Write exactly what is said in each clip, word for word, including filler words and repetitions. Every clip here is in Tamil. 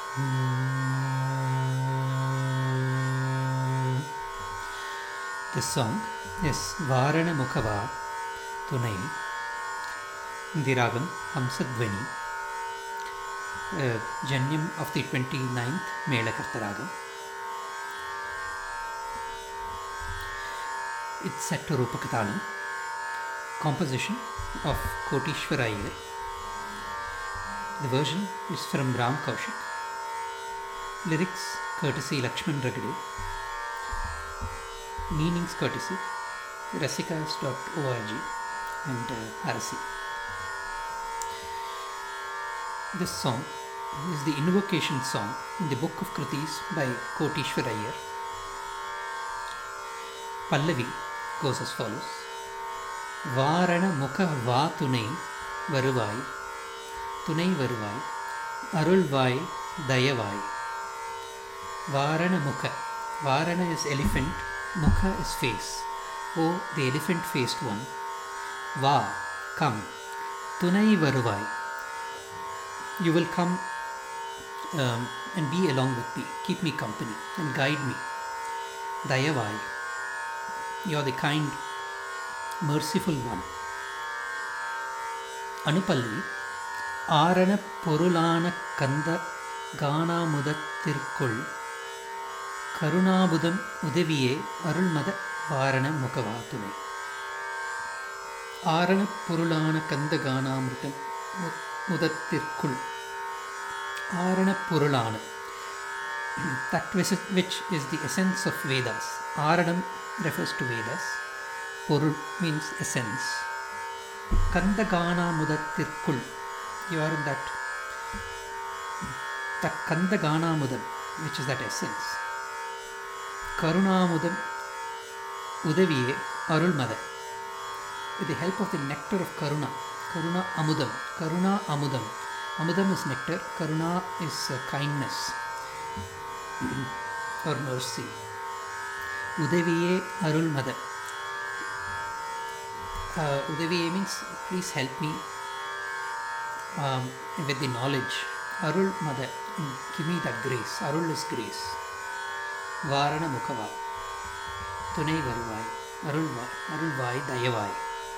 This song is Varana Mukhava Tunai in the ragam Hamsadvani, uh, Janyam of the twenty-ninth Melakarta ragam. It's set to Rupakatalam, composition of Kotishwar Iyer. The version is from Ram Kaushik. Lyrics courtesy Lakshman Ragade. Meanings courtesy rasikas dot org and uh, Arasi. This song is the invocation song in the book of Kritis by Kotishwar Iyer. Pallavi goes as follows. Varana mukha va tunai varuvai, tunai varuvai, arulvai dayavai. Varana mukha. Varana is elephant, mukha is face. O the elephant faced one. Va, come. Tunai varuvai. You will come um, and be along with me. Keep me company and guide me. Dayavai. You are the kind, merciful one. Anupallavi. Arana porulana kanda gana mudattirkul Karunabudam Udeviye Arulmada Varana Mukavatunai. Arana Purulana Kandagana Mritam Mudattirkul. Arana Purulana. That which is the essence of Vedas. Aranam refers to Vedas. Purul means essence. Kandagana Mudattirkul. You are in that. That Kandagana Mudam, which is that essence. Karunamudam Udaviye Arulmada. With the help of the nectar of Karuna. Karuna Amudam. Karuna Amudam. Amudam is nectar. Karuna is uh, kindness or mercy. Udaviye Arulmada. Uh, Udaviye means please help me um, with the knowledge. Arul Mada. Give me that grace. Arul is grace. Varana Mukhava Tunai Varuvai Arulvai Arulvai Dayavai.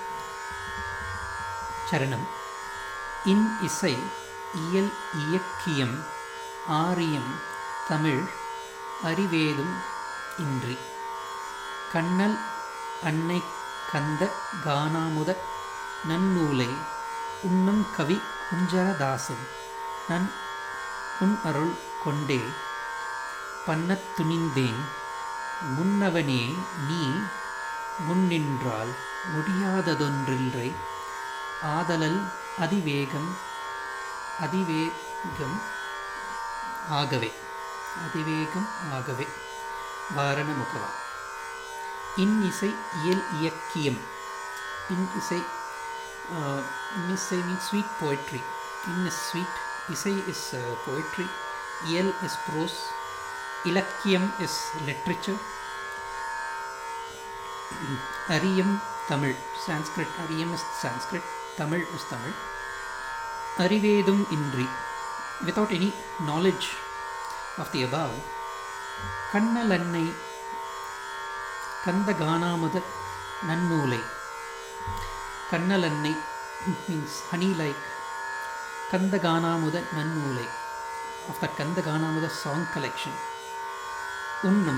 Charanam. In Isai Iyal Iyakkiyam Ariyam Tamil Arivedum Indri Kannal Annai Kanda Ganamuda Nannulai Unnam Kavi Kunjara Dasan Nan Un Arul Konde Pannat துணிந்தேன் முன்னவனே நீ முன்னின்றால் முடியாததொன்றில்லை ஆதலல் அதிவேகம் அதிவேகம் ஆகவே அதிவேகம் ஆகவே வாரண முகவா. இன்னிசை இயல் இயக்கியம். இன்னிசை uh, இன்னிசை means sweet poetry. In is sweet, isai is uh, poetry, iyal is prose, Ilakkiyam is literature. Ariyam Tamil, Sanskrit. Ariyam is Sanskrit. Tamil is Tamil. Arivedum Indri. Without any knowledge of the above. Kannalannai Kandaganamuda Nannulai. Kannalannai means honey like. Kandaganamuda Nannulai. Of that Kandaganamuda song collection. Unnam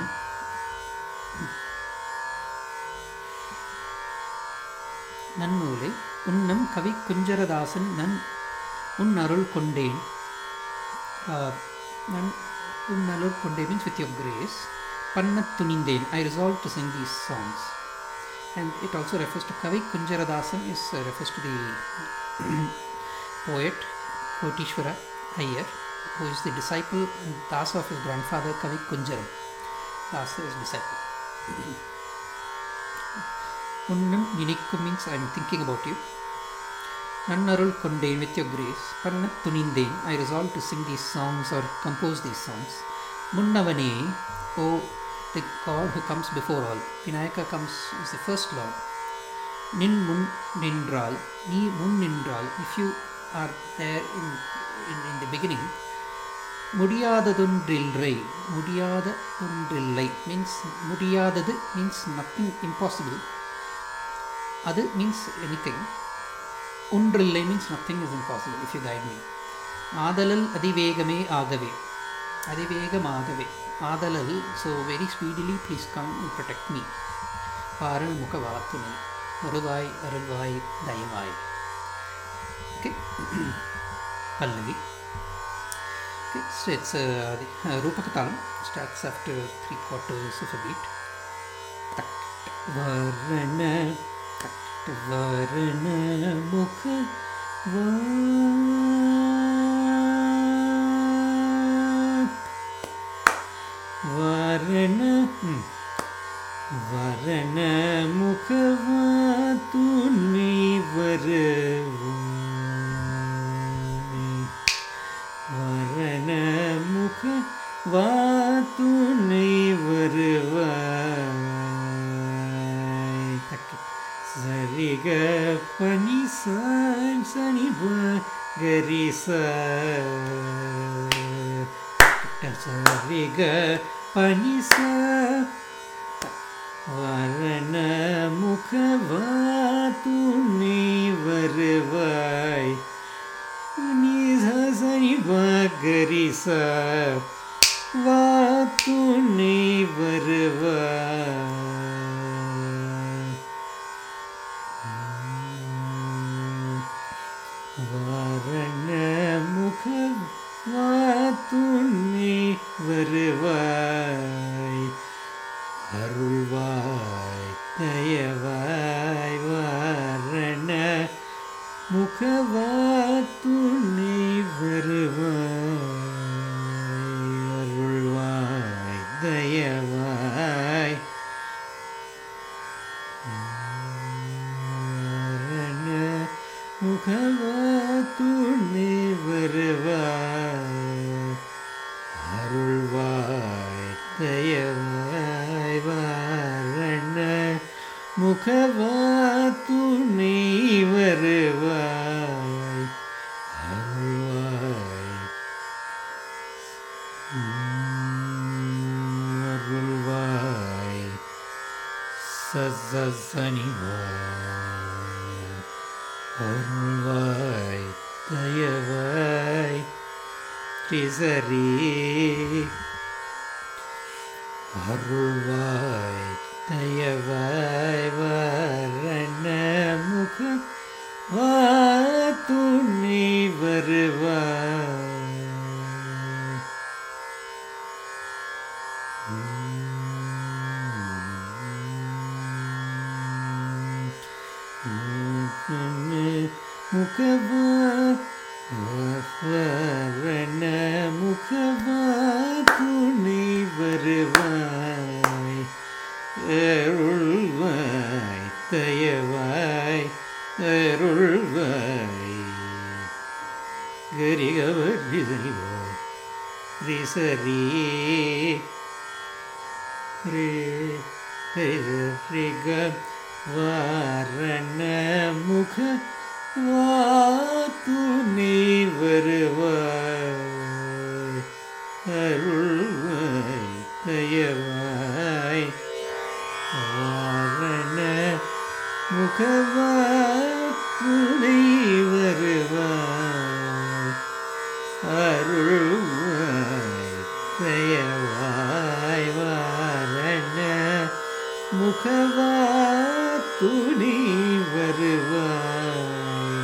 Nannule Unnam Kavi Kunjaradasan Nan Unnarul Kondain. Nan Unnarul Kondain means with your grace. Pannat Tunindain. I resolved to sing these songs. And it also refers to Kavi Kunjaradasan, is uh, refers to the poet Kotishwara Iyer, who is the disciple and Dasa of his grandfather Kavi Kunjaram. Dasa is disciple. Unnam Ninikku means I am thinking about you. Nannarul Kondain, with your grace. Pannat Tunindain, I resolve to sing these songs or compose these songs. Munnavane, O the God who comes before all. Vinayaka comes as the first Lord. Nin Mun Nindral, Ni Mun Nindral, if you are there in, in, in the beginning, முடியாததொன்றில்லை. முடியாததொன்றில்லை மீன்ஸ் முடியாதது மீன்ஸ் நத்திங் இம்பாசிபிள். அது மீன்ஸ் எனிதிங். ஒன்றில்லை means nothing is impossible if you guide me. ஆதலல் அதிவேகமே ஆகவே. அதிவேகமாகவே ஆதலல். So very speedily please come and protect me. பாரண முக வாத்துணை வருவாய் அருள்வாய் தயவாய். Okay, Pallavi. Okay, so it's uh, the uh, Rupakatalam starts after three quarters of a beat. Tak varana tak varana mukha va varana hmm. varana mukha va tunni varu வரண முக வாத்துணை வருவாய். சரிக பனி சாய் சனி கரி சரிக பனி சா வரண முக வாத்துணை வருவாய். சனி கரி சா வாத்துணை வருவாய். வரண முக வாத்துணை வருவாய். அருள்வாய் தயவாய் வரண முக வாத்துணை வருவாய். அருள்வாய் தயவாய் வரண முக வாத்துணை வருவாய். அருள்வாய் தயவாய் வரண முக வாத்துணை வருவாய். அருள்வாய் அருள்வாய் சசனிவாய். அருள்வாய் தயவாய் திசரி. அருள்வாய் தயவாய் வரண முக வாத்துணை வருவாய். முக வரண முக வாத்துணை வருவாய். அருள்வாய் தயவாய் அருள்வாய். கரி கவரி ரிசரி ரே ரிக வாரண முக வாத்துணை வருவாய். அருள்வாய் தயவாய் வாரண முக வாத்துணை வருவாய். அருள்வாய் தயவாய் வாரண முக வாத்துணை வருவாய்.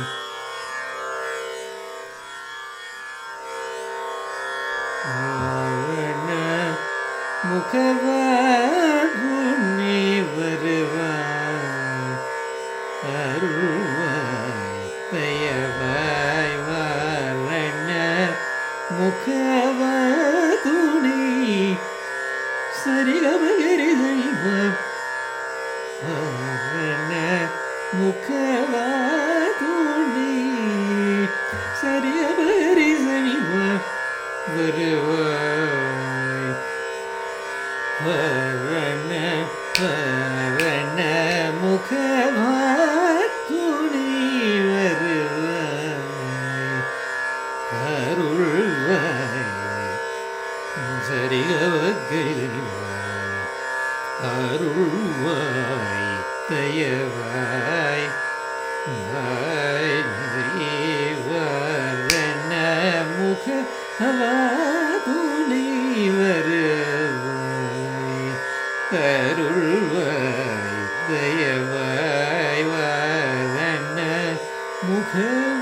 வாரண முக வாத்துணை வருவாய். அருள்வாய் தயவாய் வாரண முக வாத்துணை. சரிகமகரி சனிவ வரண முக வாத்துணை. சரிகமகரி சனிவ வருவாய். வரண வரண முக வாத்துணை வருவாய். அருள்வாய் சரிகவகைவாய் அருள்வாய் தயவாய் வரண முக துணை வருவாய் அருள்வாய் தயவாய் வரண முக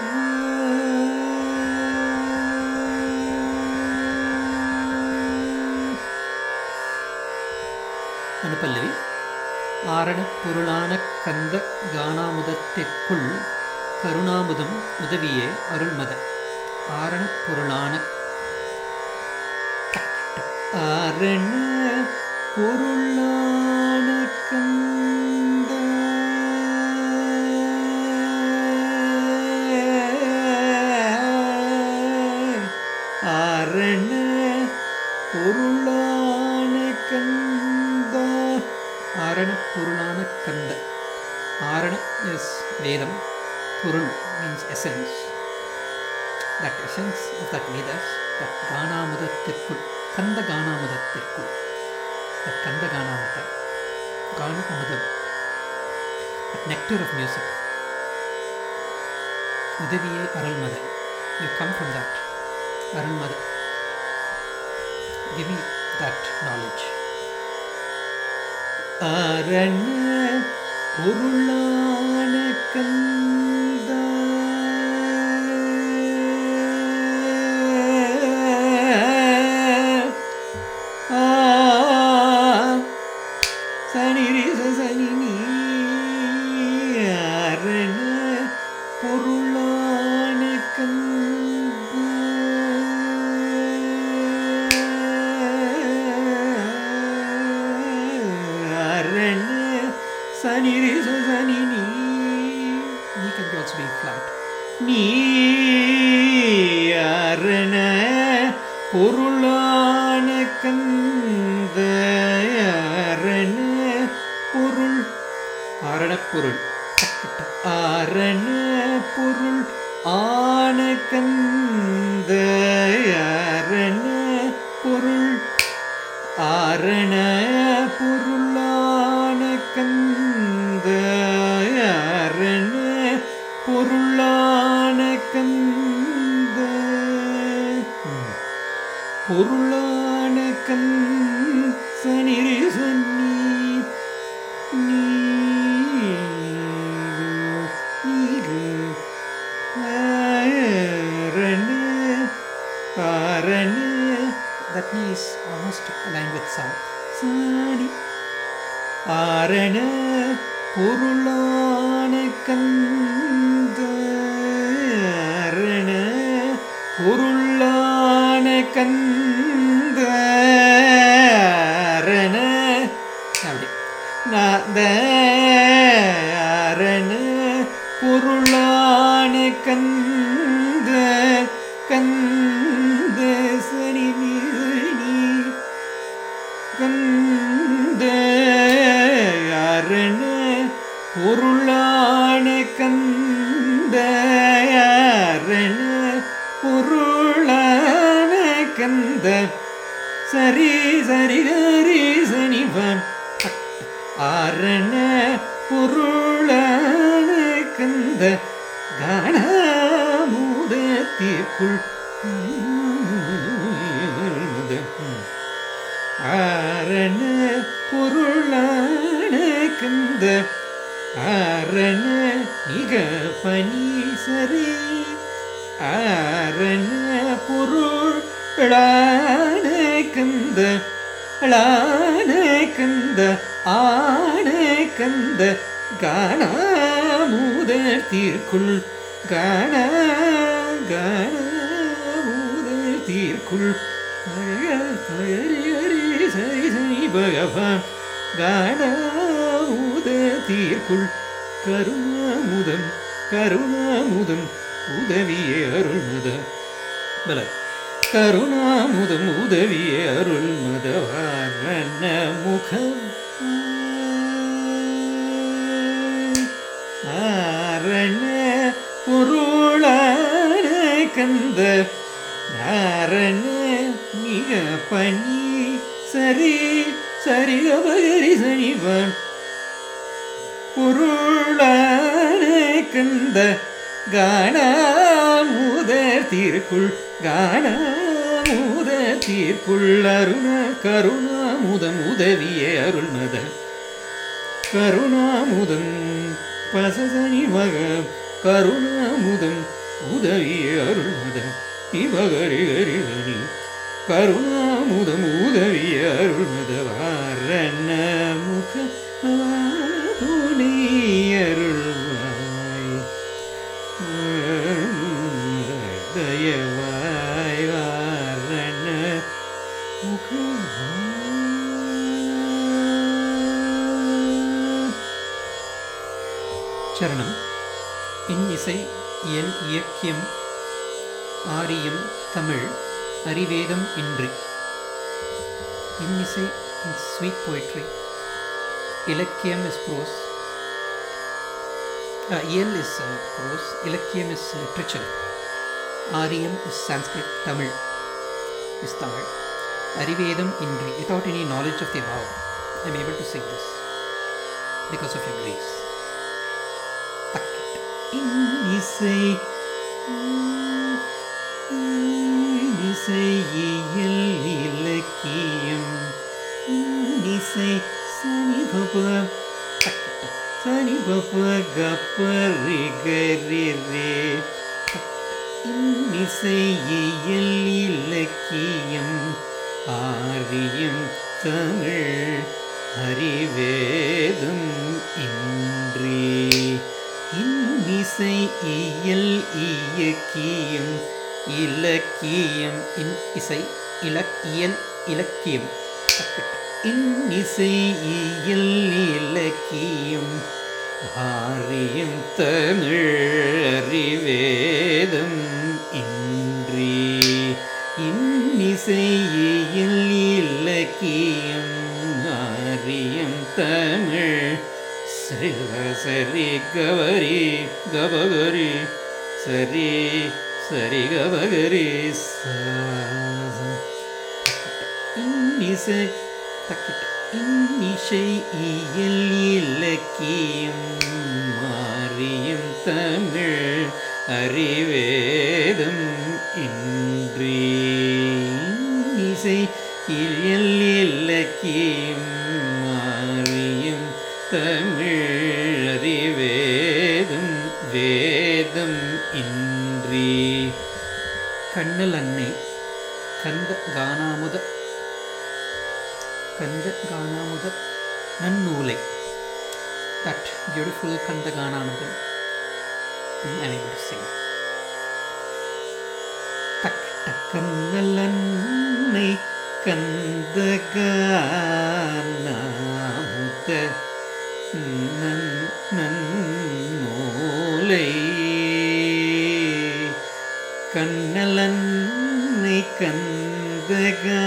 அனுப்பல்லவி. ஆரணப் பொருளான கந்த கானாமுதத்திற்குள் கருணாமுதம் உதவியே அருள்மத. ஆரணப் பொருளான ஆரண பொருளான கந்த ஆரண பொருளான கந்த. ஆரண பொருளான கந்த. ஆரண இஸ் வேதம். பொருள் means essence. That essence of that Vedas, that கானாமுதத்திற்குள், Kanda கானாமுதத்திற்குள், that கந்த கானாமுத, கான அமுதம், that nectar of music, உதவியே அருள்மத. You come from that, அருள்மத. Give me that knowledge. ஆரண பொருளான கந்த சனிரி சனினி. ஆரண பொருளான கந்த ஆரண சனிரி சனினி. நீ can also be flat. நீ ஆரண பொருளான கந்த. ஆரண பொருள். ஆரண பொருள். ஆரண பொருள் ஆன கந்த. ஆரண பொருள். ஆரண பொருளான கந்த. ஆரண பொருளான கந்த. பொருளான கந்த சனிரி சன்னி. நீரு ஆரண. ஆரண. That knee is almost aligned with sound. Sani. ஆரண பொருளான கந்த. ஆரண பொருளான கந்த. ஆரண அப்படி நாத. ஆரண பொருளான கந்த. கந்த சனி நீ கந்த. ஆரண பொருளான கந்த. ஆரண பொருளான கந்த. சரி சரி கரி சனிவன். ஆரண பொருளான கந்த. கானாமுதத்திற்குள் ஆரண பொருளான கந்த. ஆரண நிக பனி சரி. ஆரண பொருளான கந்த. ளான கந்த. ஆன கந்த. கானாமுதத்திற்குள். கான கானாமுதத்திற்குள் சரி சரி பகவான். கானாமுதத்திற்குள் கருணாமுதம். கருணாமுதம் உதவியே அருள்மத. பல கருணாமுதம் உதவியே அருள்மத. வரண முக. ஆரண பொருளான கந்த. ஆரண நீக பனி சரி சரி கபகரி சனிவன் பொருளான கந்த காணாமுதர் தீர்க்குள் காணாமுதர் தீர்க்குள் அருண கருணாமுதம் உதவிய அருள்மத கருணாமுதம் பசசனி மக கருணாமுதம் உதவிய அருள்மதம் இவகரி கரிசனி கருணாமுதம் உதவிய அருள்மத வாரண முக துணை அருள்வாய் தயவாய் வாரண முக சரணம். இன்னிசை என் இயக்கியம் ஆரியம் தமிழ் அறிவேதம் இன்றி. இன்னிசை ஸ்வீட் poetry, இலக்கியம் is prose, uh, இயல் is uh, prose, இலக்கியம் is literature, Aariyam is Sanskrit, Tamil is Tamil. அறிவேதம் இன்றி, without any knowledge of the above, I am able to sing this because of your grace. இன்னிசை இசை இயல் இலக்கியம் இசை சனி பப சனி பப கப்பரி கரி ரே. இன்னிசை இயல் இலக்கியம் ஆரியம் தமிழ் அறிவேதம் இன்றி. இன்னிசை இயல் இயக்கியம் இலக்கியம் இன் இசை இலக் இயல் இலக்கியம் இன்னிசை இயல் இலக்கியம் ஆரியம் தமிழ் அறிவேதம் இன்றி. இன்னிசை இயல் இலக்கியம் ஆரியம் தமிழ் சரி கவரி கபகரி சரி சரி கபகரி இன்னிசை தக்கிட்ட இன்னிசை இயல் இலக்கியம் ஆரியம் தமிழ் அறிவேதம் இன்றி. இன்னிசை இயல் இலக்கியம் ஆரியம் தமிழ் அறிவேதம் வேதம் இன்றி. கண்ணல் அன்னை கந்த கானாமுத கந்த கானாமுத நன்னூலை. That beautiful Kanda Ganamudam I am able to sing. Tak takannal annai Kanda Ganamuda nan nannooலை. கண்ணல் அன்னை கந்தகா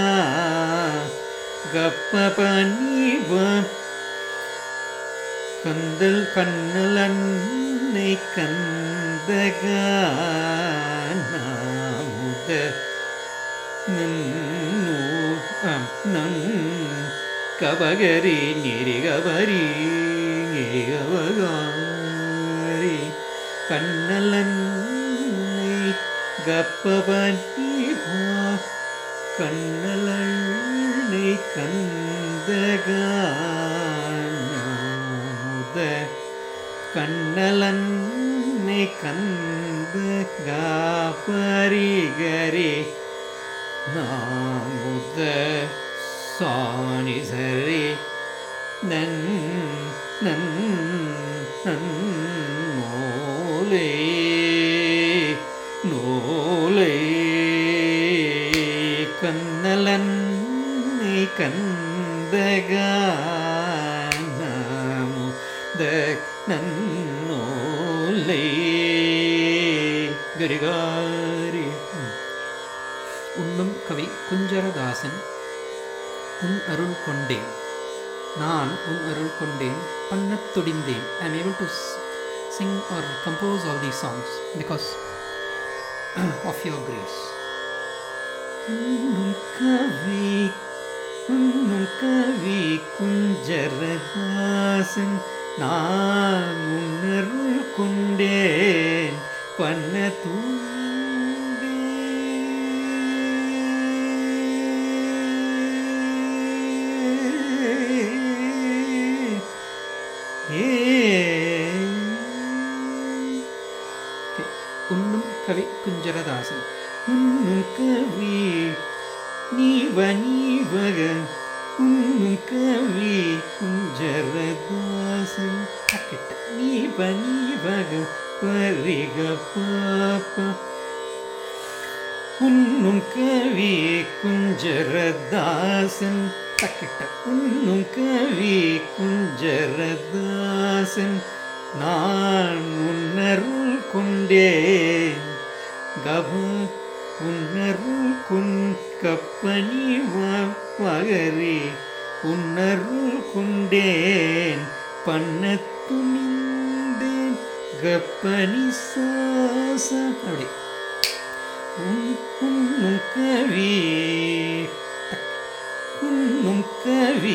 கப்பபனிவ கந்தல் கண்ணல் அன்னை கந்தகா நாமுத நன்னூ நன் கபகரி நெறிகபரி நெறிகபகாரி. கண்ணல் அன்னை கப்பபனிவ கண்ணல் அன்னை கந்தகா நாமுத கண்ணல் அன்னை கந்தகா பரிகரி நாமுத சாணி சரி நன் நன் நன் நோலை நோலை. கண்ணல் அன்னை கந்தகா நாமுத நன்னோலை. கரிகாரி. உண்ணும் கவி குஞ்சரதாசன். உன் அருள் கொண்டேன் நான் உன் அருள் கொண்டேன் பண்ணத் துடிந்தேன். I am able to sing or compose all these songs because of your grace. உன்னும் கவி உன்னும் கவி குஞ்சரதாசன் நான் உன்னருள் கொண்டேன் பண்ண தூண்டே. உன்னும் கவி குஞ்சரதாசன் உன்னும் கவி நீவ நீவக உன்னும் கவி குஞ்சரதாசன் தக்கிட்ட நீவ நீவக பரிக பாப்ப உன்னும் கவி குஞ்சரதாசன் தக்கிட்ட உன்னும் கவி குஞ்சரதாசன் நான் உன்னருள் கொண்டேன் கப உன்னருள் கொண் கப்பனி மகரி உன்னருள் கொண்டேன் பண்ண துணிந்தேன் கப்பனி சாச அப்படி உன்னும் கவி உன்னும் கவி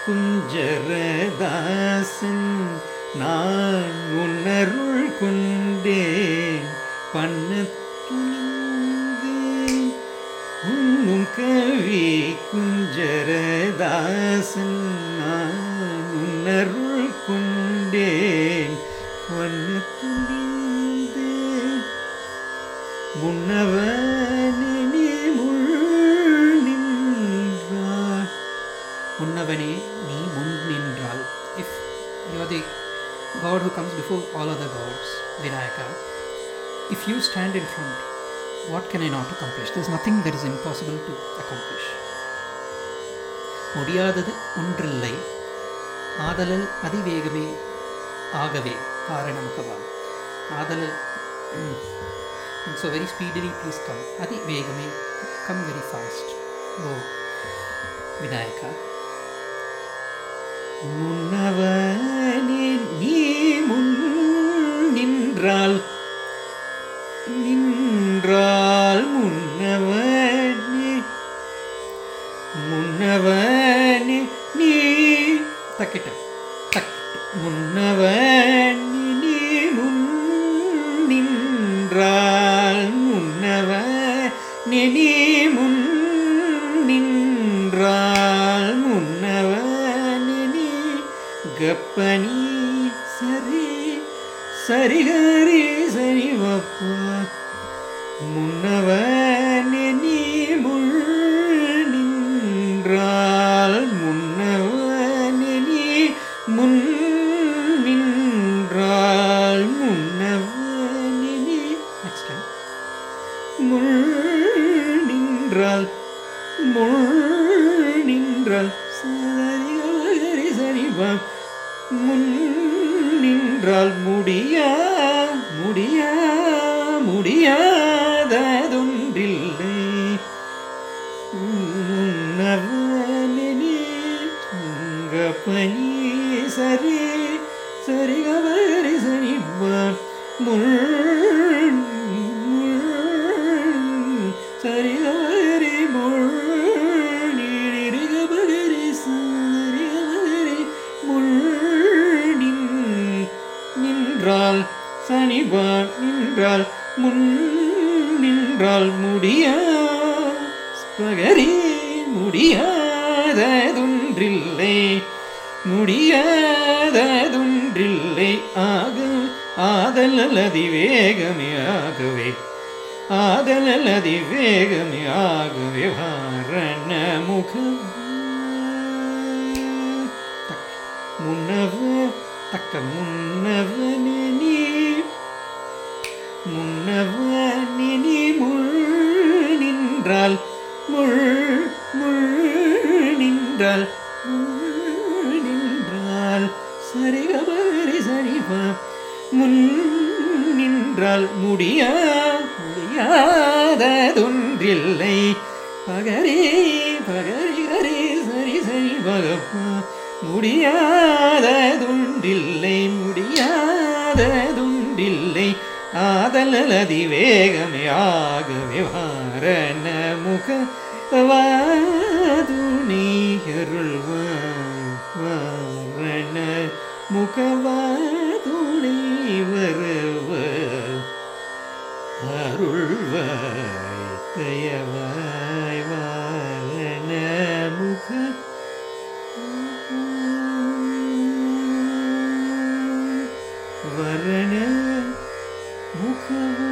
குஞ்சரதாசன் நான் உன்னருள் கொண்டேன் பண்ண துணிந்தேன் உன்னும் கவி குஞ்சரதாசன் நான் உன்னருள் கொண்டேன் பண்ண துணிந்தேன் முன்னவனே முள் நின்றாள் முன்னவனே நீ முன் நின்றாள். If you are the God who comes before all other gods, Vinayaka, if you stand in front, what can I not accomplish? There is nothing that is impossible to accomplish. முடியாதது ஒன்றில்லை ஆதலல் அதிவேகமே ஆகவே காரணமுகவா ஆதலல். And so very speedily please come. அதிவேகமே, come very fast. Oh Vinayaka. முன்னவனே நீ முன் நின்றால் நின்றால் முன்னவனே முன்னவனே நீ தக்கிட்ட தக்கிட்ட முன்னவனே நீ முன் நின்றால் முன்னவனே நீ முன் நின்றால் முன்னவனே நீ கப்பனி சரி சரி ஹரி சரி வப்பா முன்னவனே நீ முள் நின்றால் முன்னவனே நீ முன் நின்றால் முன்னவனே நீ நெக்ஸ்ட் டைம் முள் நின்றால் முள் நின்றால் சரி ஹரி சரி வப்பா முன் நின்றால் முடியா முடியா முடியாததொன்றில்லை முன்னவனே நீ கப்பனி சரி சரி கபரி சரி முள் சரி கபரி முள் நீரி கபரி சரி கபரி முள் நின்றால் சனிபா நின்றால் முன் நின்றால் முடியா பகரி முடியாததொன்றில்லை முடியாததொன்றில்லை ஆக ஆதலல் அதிவேகமே ஆகவே ஆதலல் அதிவேகமே ஆகவே வாரண முக முன்னவ தக்க முன்னவனே நீ முன்னவனே நீ முள் நின்றால் முள் முள் நின்றால் முள் நின்றால் சரி கபரி சரி முன் நின்றால் முடியா முடியாததொன்றில்லை பகரி பகரி கரி சரி சரி பகப்பா முடியாததொன்றில்லை முடியாததொன்றில்லை ஆதலல் அதிவேகமே ஆகவே வாரண முக வாதுணை அருள்வாய் வாரண முகவாதுணை வருவாய் அருள்வாய் தயவாய் வாரண முக வரண முகவாதுணை